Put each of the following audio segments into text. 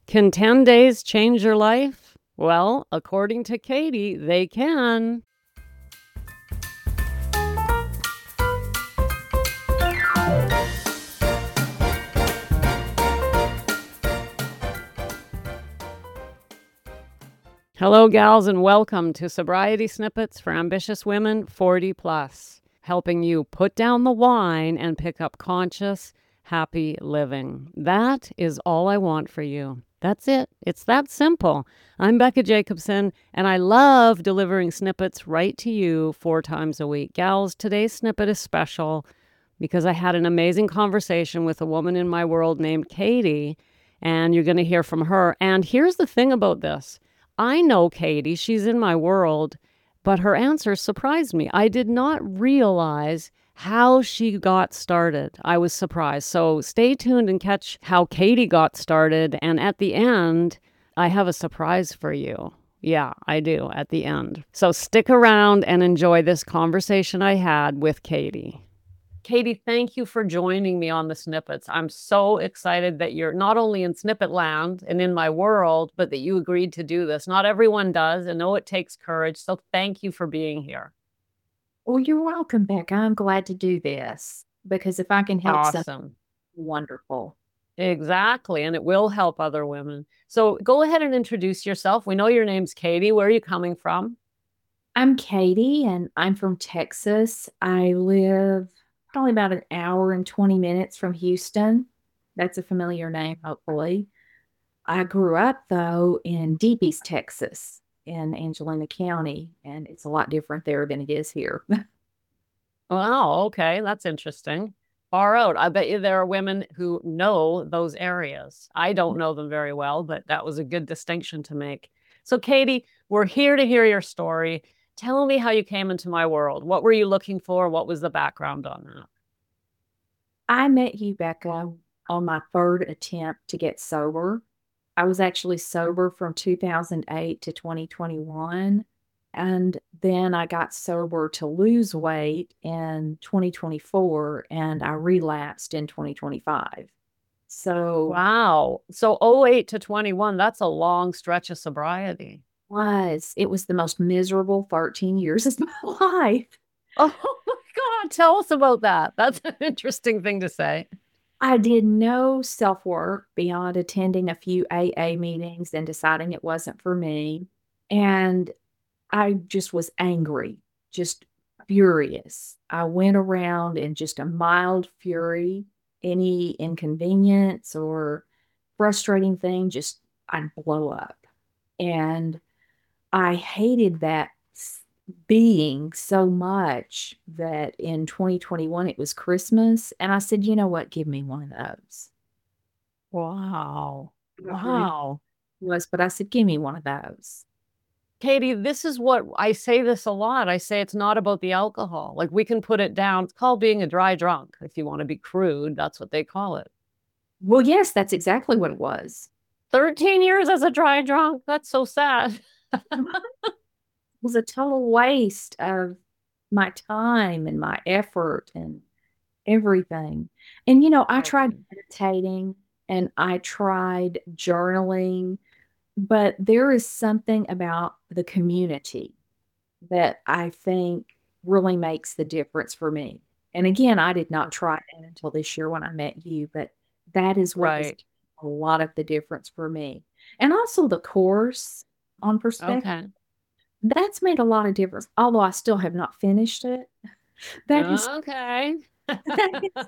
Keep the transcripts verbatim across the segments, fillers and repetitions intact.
Can ten days change your life? Well, according to Katie, they can. Hello, gals, and welcome to Sobriety Snippets for Ambitious Women forty plus, helping you put down the wine and pick up conscious, happy living. That is all I want for you. That's it. It's that simple. I'm Becca Jacobson, and I love delivering snippets right to you four times a week. Gals, today's snippet is special because I had an amazing conversation with a woman in my world named Katie, and you're going to hear from her. And here's the thing about this. I know Katie, she's in my world, but her answer surprised me. I did not realize how she got started. I was surprised. So stay tuned and catch how Katie got started. And at the end, I have a surprise for you. Yeah, I do at the end. So stick around and enjoy this conversation I had with Katie. Katie, thank you for joining me on the snippets. I'm so excited that you're not only in Snippet Land and in my world, but that you agreed to do this. Not everyone does. I know it takes courage. So thank you for being here. Well, you're welcome, Becca. I'm glad to do this because if I can help some, Awesome. wonderful. Exactly. And it will help other women. So go ahead and introduce yourself. We know your name's Katie. Where are you coming from? I'm Katie and I'm from Texas. I live probably about an hour and twenty minutes from Houston. That's a familiar name, hopefully. I grew up, though, in Deep East, Texas, in Angelina County, and it's a lot different there than it is here. Wow. Okay. That's interesting. Far out. I bet you there are women who know those areas. I don't know them very well, but that was a good distinction to make. So, Katie, we're here to hear your story. Tell me how you came into my world. What were you looking for? What was the background on that? I met you, Becca, on my third attempt to get sober. I was actually sober from two thousand eight to twenty twenty-one. And then I got sober to lose weight in twenty twenty-four and I relapsed in twenty twenty-five. So Wow. So oh eight to twenty-one, that's a long stretch of sobriety. was it was the most miserable thirteen years of my life. Oh my God. Tell us about that. That's an interesting thing to say. I did no self work beyond attending a few A A meetings and deciding it wasn't for me. And I just was angry, just furious. I went around in just a mild fury. Any inconvenience or frustrating thing, just I'd blow up. And I hated that s- being so much that in twenty twenty-one it was Christmas. And I said, you know what? Give me one of those. Wow. I don't remember Wow. what it was, but I said, give me one of those. Katie, this is what I say this a lot. I say it's not about the alcohol. Like we can put it down. It's called being a dry drunk. If you want to be crude, that's what they call it. Well, yes, that's exactly what it was. thirteen years as a dry drunk. That's so sad. Was a total waste of my time and my effort and everything. And, you know, I tried Okay. meditating and I tried journaling, but there is something about the community that I think really makes the difference for me. And again, I did not try it until this year when I met you, but that is what has Right. made a lot of the difference for me. And also the course on perspective. Okay. That's made a lot of difference, although I still have not finished it. That is Okay. that is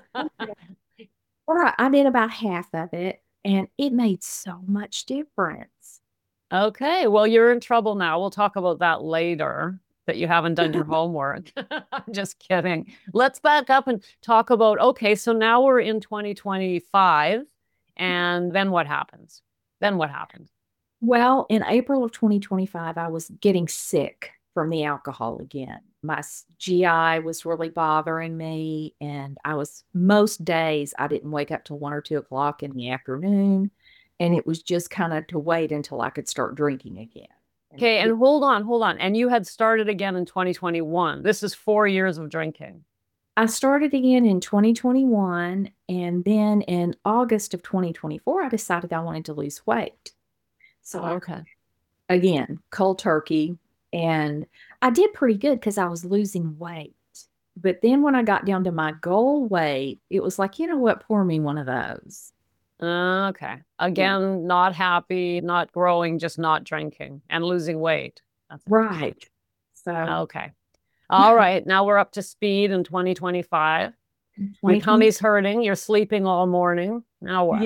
all right. I did about half of it, and it made so much difference. Okay. Well, you're in trouble now. We'll talk about that later, that you haven't done your homework. I'm just kidding. Let's back up and talk about, okay, so now we're in twenty twenty-five, and then what happens? Then what happens? Well, in April of twenty twenty-five, I was getting sick from the alcohol again. My s- G I was really bothering me, and I was most days I didn't wake up till one or two o'clock in the afternoon, and it was just kind of to wait until I could start drinking again. And Okay, it, and hold on, hold on. And you had started again in twenty twenty-one. This is four years of drinking. I started again in twenty twenty-one, and then in August of twenty twenty-four, I decided I wanted to lose weight. So I, Okay. again, cold turkey, and I did pretty good because I was losing weight. But then when I got down to my goal weight, it was like, you know what, pour me one of those. Okay. Yeah. Again, not happy, not growing, just not drinking and losing weight. That's it. Right. So Okay. All right. Now we're up to speed in twenty twenty-five. Your twenty twenty, tummy's hurting. You're sleeping all morning. Now yeah, what?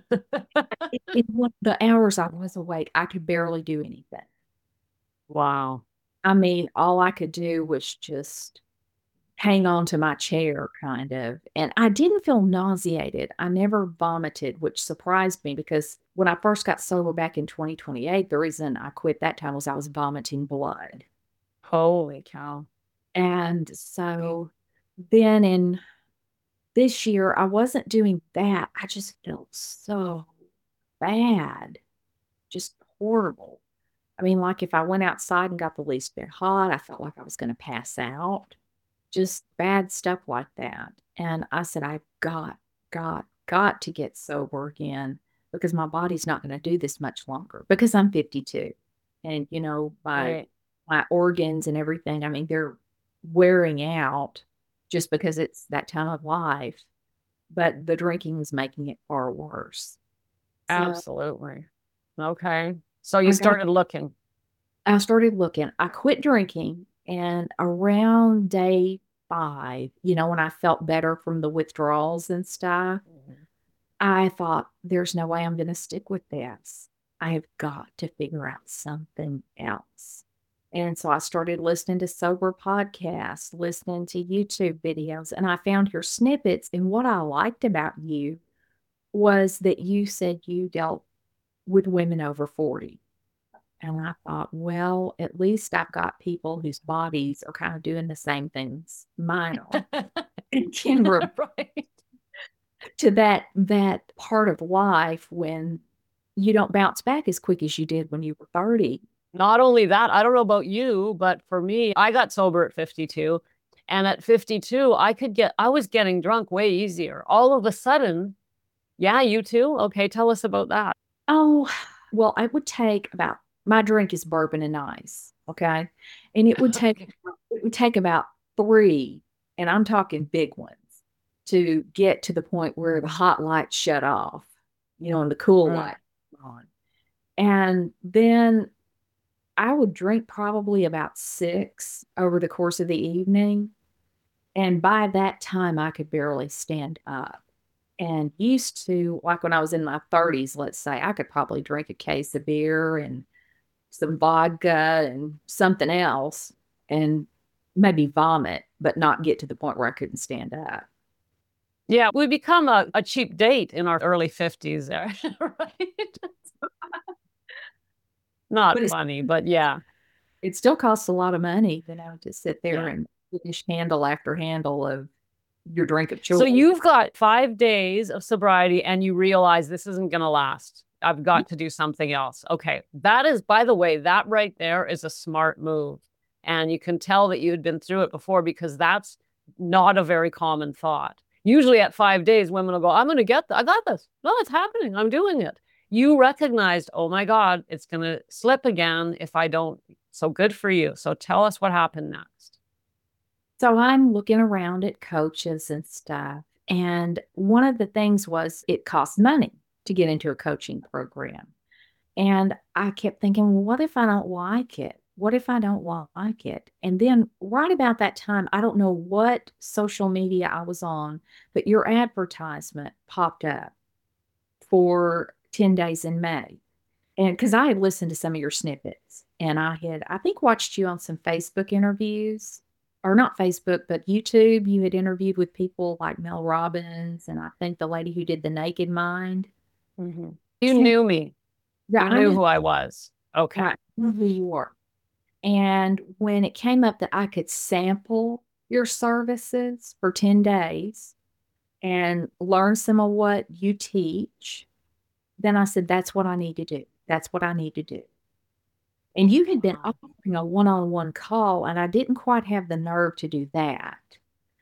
it, it, was- the hours I was awake, I could barely do anything. Wow. I mean, all I could do was just hang on to my chair, kind of. And I didn't feel nauseated. I never vomited, which surprised me because when I first got sober back in twenty twenty-eight, the reason I quit that time was I was vomiting blood. Holy cow. And so then in this year, I wasn't doing that. I just felt so bad, just horrible. I mean, like if I went outside and got the least bit hot, I felt like I was going to pass out. Just bad stuff like that. And I said, I've got, got, got to get sober again because my body's not going to do this much longer because I'm fifty-two. And, you know, my Right. my organs and everything, I mean, they're wearing out just because it's that time of life. But the drinking is making it far worse. So Absolutely. Okay. So you I got started looking. I started looking. I quit drinking, and around day five, you know, when I felt better from the withdrawals and stuff, Mhm. I thought, there's no way I'm going to stick with this. I have got to figure out something else. And so I started listening to sober podcasts, listening to YouTube videos, and I found your snippets. And what I liked about you was that you said you dealt with women over forty. And I thought, well, at least I've got people whose bodies are kind of doing the same things mine are and can relate Right. to that that part of life when you don't bounce back as quick as you did when you were thirty. Not only that, I don't know about you, but for me, I got sober at fifty-two. And at fifty-two, I could get, I was getting drunk way easier. All of a sudden, yeah, you too? Okay, tell us about that. Oh, well, I would take about my drink is bourbon and ice, okay? And it would take Okay. it would take about three, and I'm talking big ones, to get to the point where the hot lights shut off, you know, and the cool Right. light on. And then I would drink probably about six over the course of the evening. And by that time, I could barely stand up. And used to, like when I was in my thirties, let's say, I could probably drink a case of beer and some vodka and something else and maybe vomit, but not get to the point where I couldn't stand up. Yeah, we become a, a cheap date in our early fifties there, right? But Not it's, funny, but yeah. it still costs a lot of money, you know, to sit there Yeah. and finish handle after handle of your drink of So choice. you've got five days of sobriety and you realize this isn't going to last. I've got to do something else. Okay. That is, by the way, that right there is a smart move. And you can tell that you had been through it before because that's not a very common thought. Usually at five days, women will go, I'm going to get, th- I got this. No, it's happening. I'm doing it. You recognized, oh my God, it's going to slip again if I don't. So good for you. So tell us what happened next. So I'm looking around at coaches and stuff. And one of the things was it costs money to get into a coaching program. And I kept thinking, well, what if I don't like it? What if I don't like it? And then right about that time, I don't know what social media I was on, but your advertisement popped up for ten days in May. And because I had listened to some of your snippets and I had, I think, watched you on some Facebook interviews, or not Facebook, but YouTube. You had interviewed with people like Mel Robbins and I think the lady who did The Naked Mind. Mhm. You knew me. Yeah, You I knew knew, who I was. Okay. I knew who you were. And when it came up that I could sample your services for ten days and learn some of what you teach, then I said, that's what I need to do. That's what I need to do. And you had been Wow. offering a one on one call, and I didn't quite have the nerve to do that.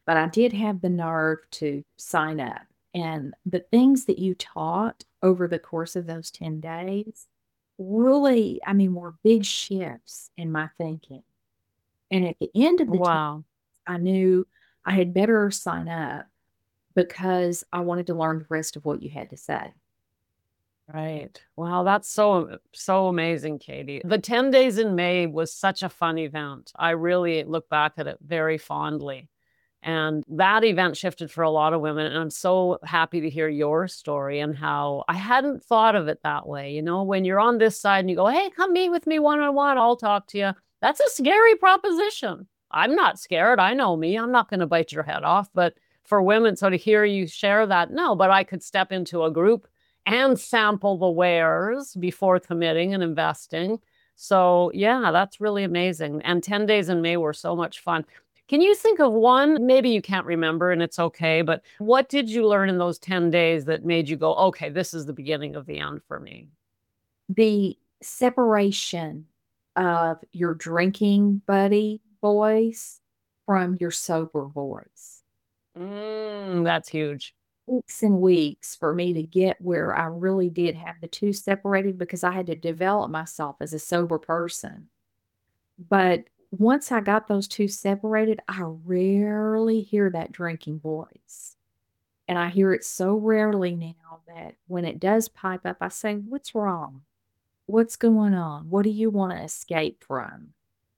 but I did have the nerve to sign up. And the things that you taught over the course of those ten days really, I mean, were big shifts in my thinking. And at the end of the ten, Wow. I knew I had better sign up because I wanted to learn the rest of what you had to say. Right. Wow, that's so so amazing, Katie. The ten days in May was such a fun event. I really look back at it very fondly. And that event shifted for a lot of women. And I'm so happy to hear your story and how I hadn't thought of it that way. You know, when you're on this side and you go, hey, come meet with me one on one, I'll talk to you. That's a scary proposition. I'm not scared. I know me. I'm not going to bite your head off. But for women, so to hear you share that, no, but I could step into a group and sample the wares before committing and investing. So, yeah, that's really amazing. And ten days in May were so much fun. Can you think of one? Maybe you can't remember and it's okay, but what did you learn in those ten days that made you go, okay, this is the beginning of the end for me? The separation of your drinking buddy voice from your sober voice. Mm, that's huge. Weeks and weeks for me to get where I really did have the two separated because I had to develop myself as a sober person. But once I got those two separated, I rarely hear that drinking voice. And I hear it so rarely now that when it does pipe up, I say, what's wrong? What's going on? What do you want to escape from?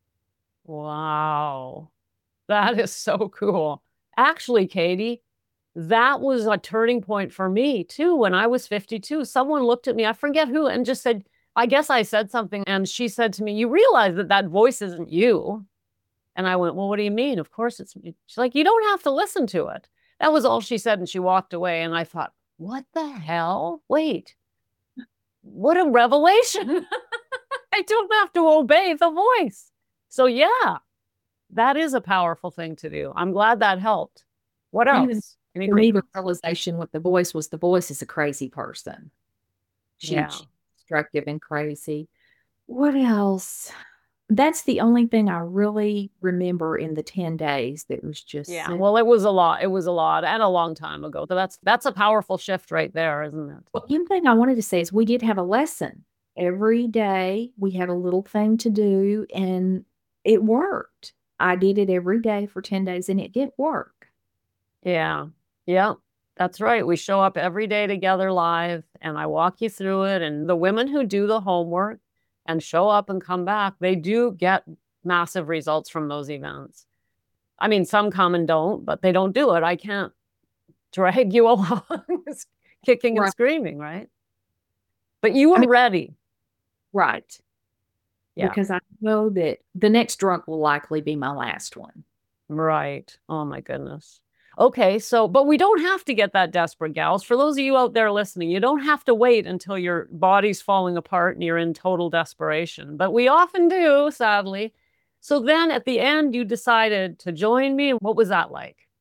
Wow. That is so cool. Actually, Katie, that was a turning point for me too. When I was fifty-two, someone looked at me, I forget who, and just said, I guess I said something. And she said to me, you realize that that voice isn't you. And I went, well, what do you mean? Of course it's me. She's like, you don't have to listen to it. That was all she said. And she walked away. And I thought, what the hell? Wait, what a revelation. I don't have to obey the voice. So, yeah, that is a powerful thing to do. I'm glad that helped. What Even else? Any for me, great? the realization with the voice was the voice is a crazy person. She, Yeah. she's destructive and crazy. What else? That's the only thing I really remember in the ten days that was just Yeah. so. Well, it was a lot. It was a lot and a long time ago. So that's that's a powerful shift right there, isn't it? Well, one thing I wanted to say is we did have a lesson. Every day we had a little thing to do and it worked. I did it every day for ten days and it did work. Yeah. Yeah. That's right. We show up every day together live and I walk you through it. And the women who do the homework and show up and come back, they do get massive results from those events. I mean, some come and don't, but they don't do it. I can't drag you along kicking and Right. screaming, right? But you I were mean, ready. right. Yeah. Because I know that the next drunk will likely be my last one. Right. Oh my goodness. Okay, so, but we don't have to get that desperate, gals. For those of you out there listening, you don't have to wait until your body's falling apart and you're in total desperation. But we often do, sadly. So then at the end, you decided to join me. What was that like?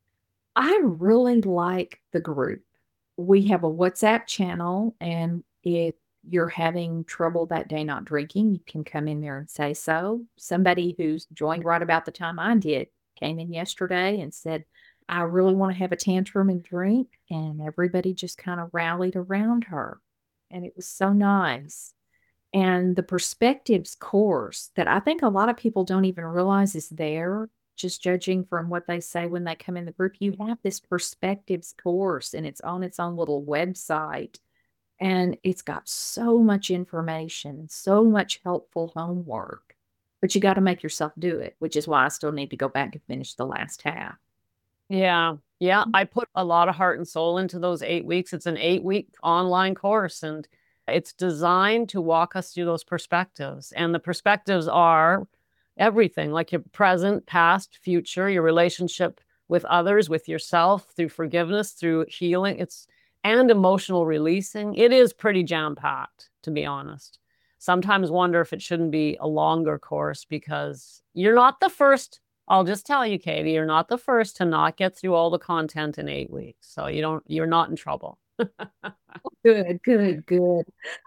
I really like the group. We have a WhatsApp channel, and if you're having trouble that day not drinking, you can come in there and say so. Somebody who's joined right about the time I did came in yesterday and said, I really want to have a tantrum and drink. And everybody just kind of rallied around her. And it was so nice. And the perspectives course that I think a lot of people don't even realize is there, just judging from what they say when they come in the group. You have this perspectives course and it's on its own little website. And it's got so much information, so much helpful homework. But you got to make yourself do it, which is why I still need to go back and finish the last half. Yeah. Yeah. I put a lot of heart and soul into those eight weeks. It's an eight week online course and it's designed to walk us through those perspectives. And the perspectives are everything like your present, past, future, your relationship with others, with yourself, through forgiveness, through healing. It's and emotional releasing. It is pretty jam packed, to be honest. Sometimes wonder if it shouldn't be a longer course because you're not the first. I'll just tell you, Katie, you're not the first to not get through all the content in eight weeks. So you don't, you're not in trouble. Good, good, good.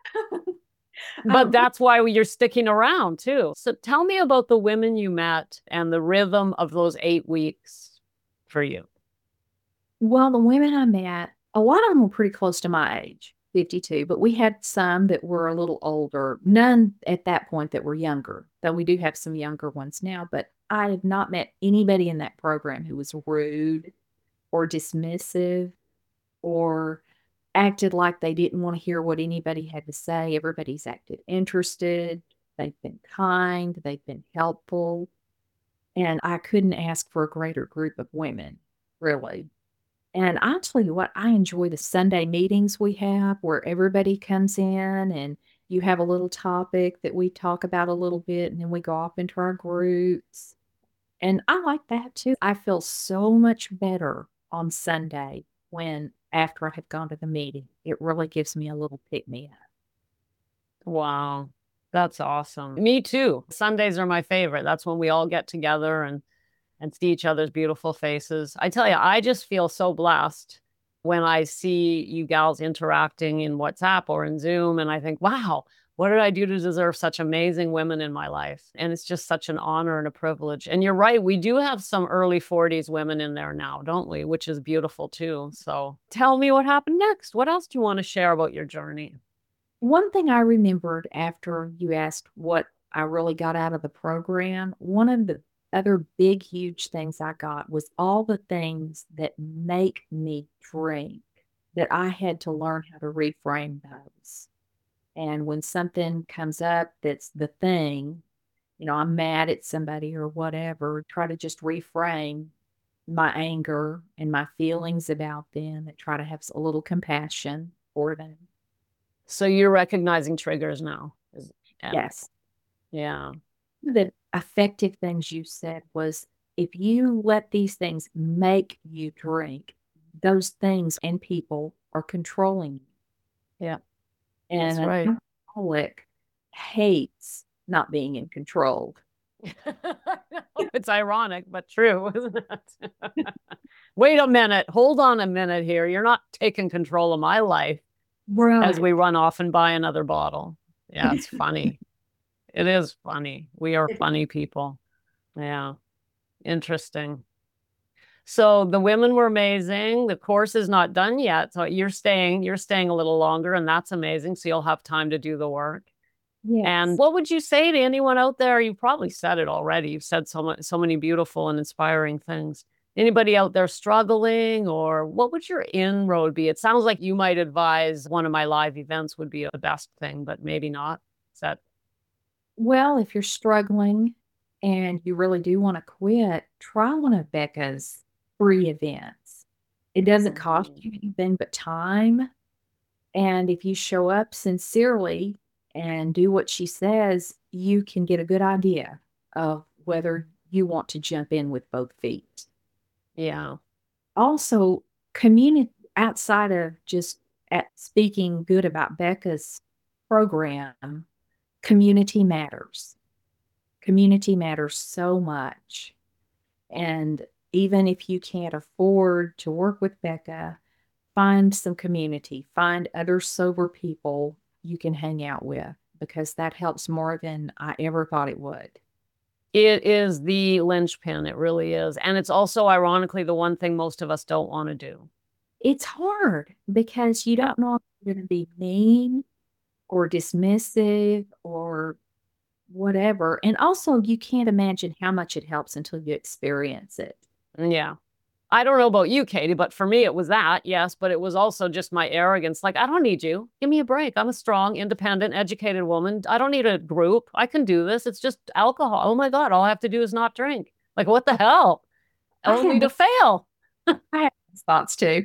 But Um, that's why you're sticking around too. So tell me about the women you met and the rhythm of those eight weeks. for you? Well, the women I met, a lot of them were pretty close to my age, fifty-two, but we had some that were a little older, none at that point that were younger, though we do have some younger ones now. But I have not met anybody in that program who was rude or dismissive or acted like they didn't want to hear what anybody had to say. Everybody's acted interested. They've been kind. They've been helpful. And I couldn't ask for a greater group of women, really. And I'll tell you what, I enjoy the Sunday meetings we have where everybody comes in and you have a little topic that we talk about a little bit and then we go off into our groups. And I like that too. I feel so much better on Sunday when after I have gone to the meeting. It really gives me a little pick me up. Wow. That's awesome. Me too. Sundays are my favorite. That's when we all get together and and see each other's beautiful faces. I tell you, I just feel so blessed when I see you gals interacting in WhatsApp or in Zoom. And I think, wow, what did I do to deserve such amazing women in my life? And it's just such an honor and a privilege. And you're right, we do have some early forties women in there now, don't we? Which is beautiful too. So tell me what happened next. What else do you want to share about your journey? One thing I remembered after you asked what I really got out of the program, one of the other big, huge things I got was all the things that make me drink, that I had to learn how to reframe those. And when something comes up that's the thing, you know, I'm mad at somebody or whatever, try to just reframe my anger and my feelings about them and try to have a little compassion for them. So you're recognizing triggers now. Is- Yeah. Yes. Yeah. The effective things you said was if you let these things make you drink, those things and people are controlling you. Yeah. And That's an right. alcoholic hates not being in control. It's ironic, but true, isn't it? Wait a minute. Hold on a minute here. You're not taking control of my life as Right. we run off and buy another bottle. Yeah, it's funny. It is funny. We are funny people. Yeah. Interesting. So the women were amazing. The course is not done yet. So you're staying, you're staying a little longer, and that's amazing. So you'll have time to do the work. And Yes. what would you say to anyone out there? You probably said it already. You've said so much, so many beautiful and inspiring things. Anybody out there struggling, or what would your inroad be? It sounds like you might advise one of my live events would be the best thing, but maybe not. Is that Well, if you're struggling and you really do want to quit, try one of Becca's free events. It doesn't cost Mhm. you anything but time. And if you show up sincerely and do what she says, you can get a good idea of whether you want to jump in with both feet. Yeah. Also, community outside of just at speaking good about Becca's program, community matters. Community matters so much. And even if you can't afford to work with Becca, find some community, find other sober people you can hang out with because that helps more than I ever thought it would. It is the linchpin. It really is. And it's also, ironically, the one thing most of us don't want to do. It's hard because you don't know if you're going to be mean or dismissive or whatever. And also, you can't imagine how much it helps until you experience it. Yeah. I don't know about you, Katie, but for me, it was that, yes, but it was also just my arrogance. Like, I don't need you. Give me a break. I'm a strong, independent, educated woman. I don't need a group. I can do this. It's just alcohol. Oh my God, all I have to do is not drink. Like, what the hell? I Only had to fail. I had those thoughts too.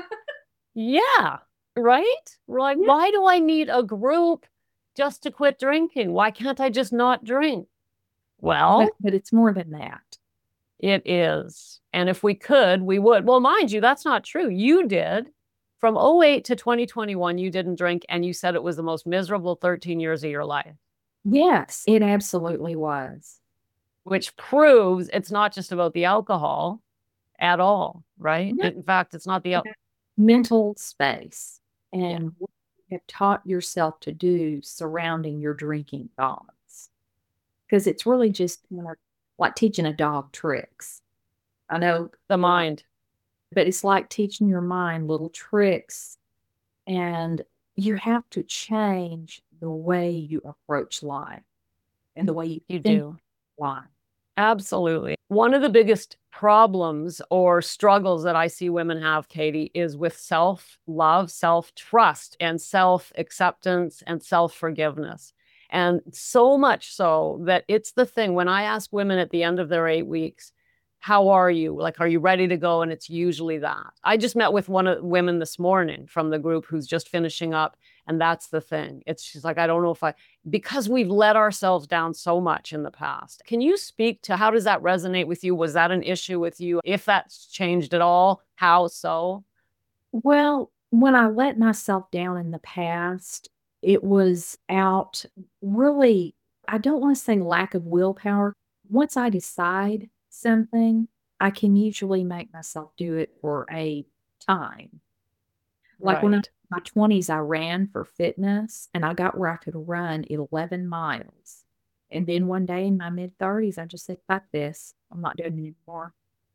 Yeah, right? Like, Yeah. why do I need a group just to quit drinking? Why can't I just not drink? But Well, but it's more than that. it is. And if we could, we would. Well, mind you, that's not true. You did. From oh eight to twenty twenty-one, you didn't drink, and you said it was the most miserable thirteen years of your life, Yes, it absolutely was. which proves it's not just about the alcohol at all, right? No, In fact, it's not the, al- mental space yeah, and what you have taught yourself to do surrounding your drinking thoughts. Because it's really just, you know, like teaching a dog tricks. I know, The mind. but it's like teaching your mind little tricks, and you have to change the way you approach life and the way you You think do. life. Absolutely. One of the biggest problems or struggles that I see women have, Katie, is with self love, self trust, and self acceptance and self forgiveness. And so much so that it's the thing when I ask women at the end of their eight weeks, how are you? Like, are you ready to go? And it's usually that. I just met with one of the women this morning from the group who's just finishing up. And that's the thing. It's she's like, I don't know if I, because we've let ourselves down so much in the past. Can you speak to how does that resonate with you? Was that an issue with you? If that's changed at all, how so? Well, when I let myself down in the past, it was out really, I don't want to say lack of willpower. Once I decide something, I can usually make myself do it for a time. Like when I was Right. in my twenties, I ran for fitness and I got where I could run eleven miles. And then one day in my mid thirties, I just said, fuck this. I'm not doing it anymore.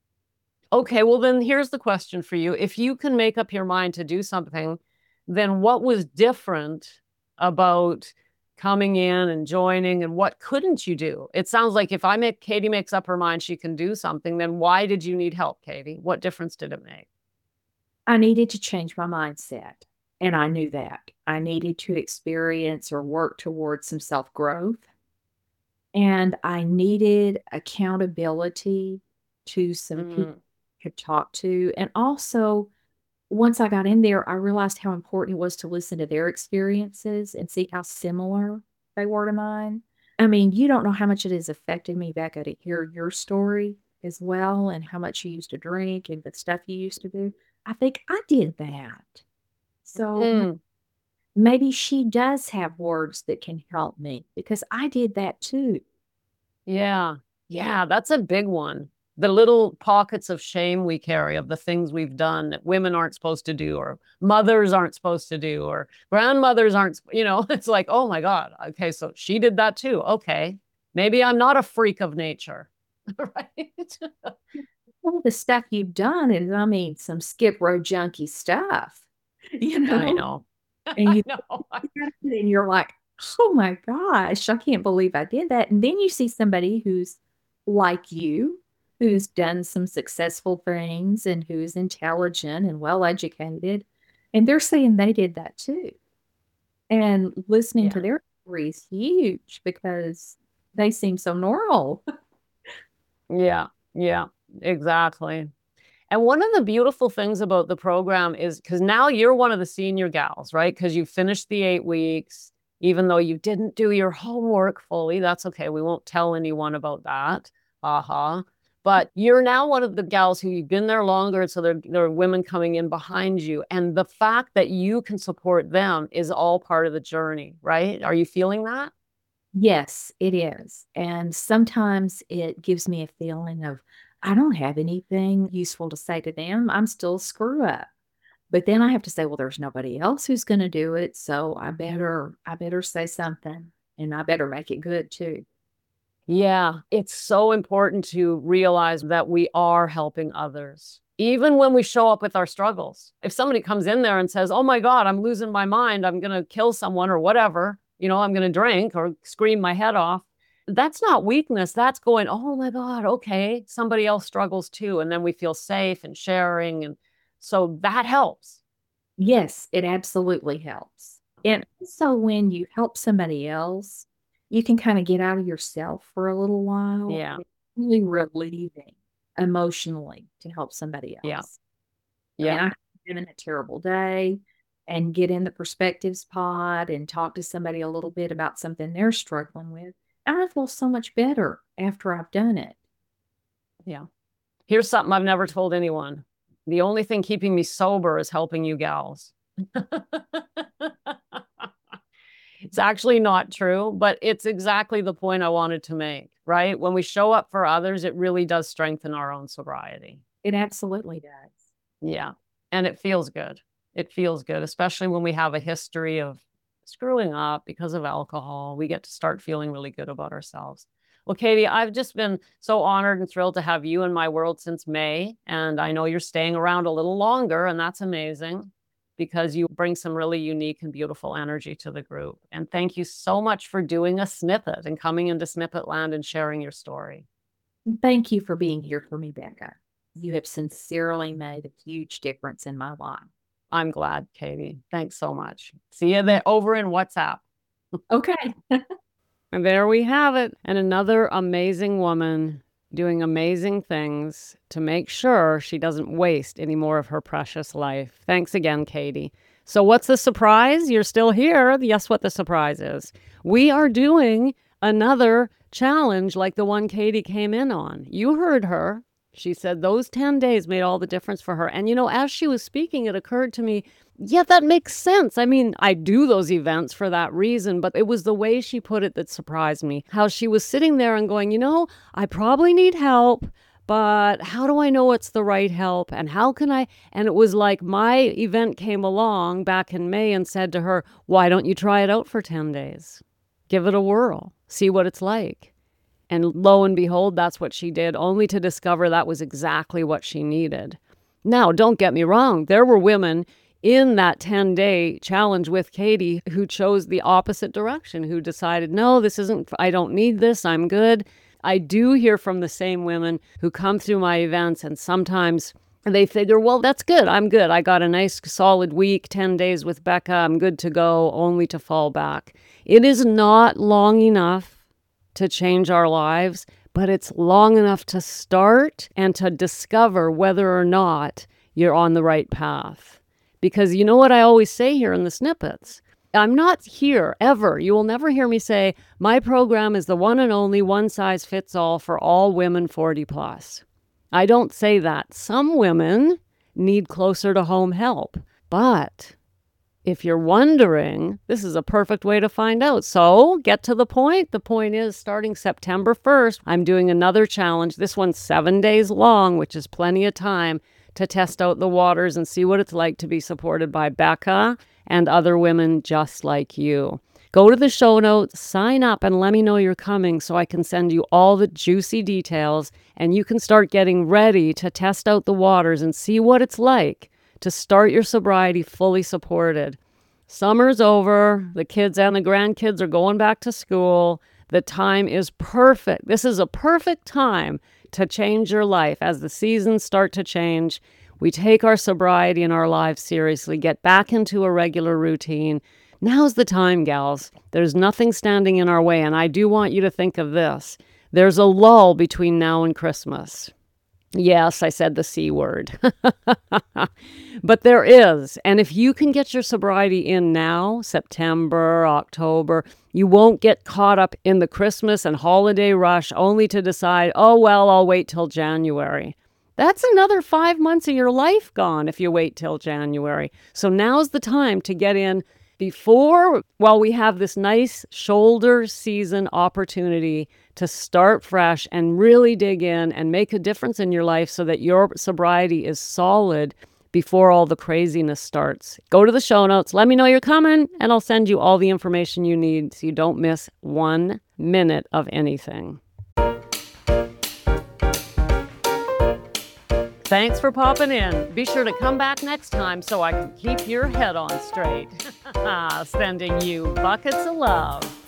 Okay, well, then here's the question for you. If you can make up your mind to do something, then what was different about coming in and joining and what couldn't you do? It sounds like if I make Katie makes up her mind she can do something, then why did you need help, Katie? What difference did it make? I needed to change my mindset. And I knew that. I needed to experience or work towards some self growth. And I needed accountability to some people Mm, I could talk to. And also, once I got in there, I realized how important it was to listen to their experiences and see how similar they were to mine. I mean, you don't know how much it has affected me, Becca, to hear your story as well and how much you used to drink and the stuff you used to do. I think I did that. So m- mm. maybe she does have words that can help me because I did that too. Yeah. Yeah, that's a big one. The little pockets of shame we carry of the things we've done that women aren't supposed to do, or mothers aren't supposed to do, or grandmothers aren't, you know, it's like, oh my God. Okay, so she did that too. Okay. Maybe I'm not a freak of nature. Right? All the stuff you've done is, I mean, some Skip Row junkie stuff, you I know? know. And I you know. and you're like, "Oh my gosh, I can't believe I did that." And then you see somebody who's like you, who's done some successful things and who's intelligent and well educated, and they're saying they did that too. And listening to Yeah. their story is huge because they seem so normal. Yeah. Yeah. Exactly. And one of the beautiful things about the program is because now you're one of the senior gals, right? Because you finished the eight weeks, even though you didn't do your homework fully. That's okay. We won't tell anyone about that. Uh-huh. But you're now one of the gals who you've been there longer. So there, there are women coming in behind you. And the fact that you can support them is all part of the journey, right? Are you feeling that? Yes, it is. And sometimes it gives me a feeling of I don't have anything useful to say to them. I'm still a screw up. But then I have to say, well, there's nobody else who's going to do it, so I better I better say something and I better make it good too. Yeah, it's so important to realize that we are helping others. Even when we show up with our struggles. If somebody comes in there and says, "Oh my God, I'm losing my mind. I'm going to kill someone or whatever, you know, I'm going to drink or scream my head off." That's not weakness. That's going, "Oh my God, okay, somebody else struggles too." And then we feel safe and sharing. And so that helps. Yes, it absolutely helps. And so when you help somebody else, you can kind of get out of yourself for a little while. Yeah, It's really relieving emotionally to help somebody yeah, else. I mean, yeah. I been in a terrible day and get in the perspectives pod and talk to somebody a little bit about something they're struggling with. And I feel so much better after I've done it. Yeah. Here's something I've never told anyone. The only thing keeping me sober is helping you gals. It's actually not true, but it's exactly the point I wanted to make, right? When we show up for others, it really does strengthen our own sobriety. It absolutely does. Yeah. And it feels good. It feels good, especially when we have a history of screwing up because of alcohol. We get to start feeling really good about ourselves. Well, Katie, I've just been so honored and thrilled to have you in my world since May. And I know you're staying around a little longer, and that's amazing because you bring some really unique and beautiful energy to the group. And thank you so much for doing a snippet and coming into Snippet Land and sharing your story. Thank you for being here for me, Becca. You have sincerely made a huge difference in my life. I'm glad, Katie. Thanks so much. See you there over in WhatsApp. Okay. And there we have it. And another amazing woman doing amazing things to make sure she doesn't waste any more of her precious life. Thanks again, Katie. So what's the surprise? You're still here. Guess what the surprise is? We are doing another challenge like the one Katie came in on. You heard her. She said those ten days made all the difference for her. And, you know, as she was speaking, it occurred to me, yeah, that makes sense. I mean, I do those events for that reason, but it was the way she put it that surprised me. How she was sitting there and going, you know, I probably need help, but how do I know what's the right help? And how can I? And it was like my event came along back in May and said to her, why don't you try it out for ten days? Give it a whirl. See what it's like. And lo and behold, that's what she did, only to discover that was exactly what she needed. Now, don't get me wrong. There were women in that ten-day challenge with Katie who chose the opposite direction, who decided, no, this isn't, I don't need this, I'm good. I do hear from the same women who come through my events, and sometimes they figure, well, that's good, I'm good. I got a nice solid week, ten days with Becca, I'm good to go, only to fall back. It is not long enough to change our lives, but it's long enough to start and to discover whether or not you're on the right path. Because you know what I always say here in the snippets? I'm not here ever. You will never hear me say, my program is the one and only one size fits all for all women forty plus. I don't say that. Some women need closer to home help, but if you're wondering, this is a perfect way to find out. So get to the point. The point is, starting September first, I'm doing another challenge. This one's seven days long, which is plenty of time to test out the waters and see what it's like to be supported by Becca and other women just like you. Go to the show notes, sign up, and let me know you're coming so I can send you all the juicy details, and you can start getting ready to test out the waters and see what it's like to start your sobriety fully supported. Summer's over. The kids and the grandkids are going back to school. The time is perfect. This is a perfect time to change your life. As the seasons start to change, we take our sobriety and our lives seriously, get back into a regular routine. Now's the time, gals. There's nothing standing in our way, and I do want you to think of this. There's a lull between now and Christmas. Yes, I said the C word. But there is. And if you can get your sobriety in now, September, October, you won't get caught up in the Christmas and holiday rush only to decide, oh, well, I'll wait till January. That's another five months of your life gone if you wait till January. So now's the time to get in before, while we have this nice shoulder season opportunity to start fresh and really dig in and make a difference in your life so that your sobriety is solid before all the craziness starts. Go to the show notes, let me know you're coming, and I'll send you all the information you need so you don't miss one minute of anything. Thanks for popping in. Be sure to come back next time so I can keep your head on straight. Sending you buckets of love.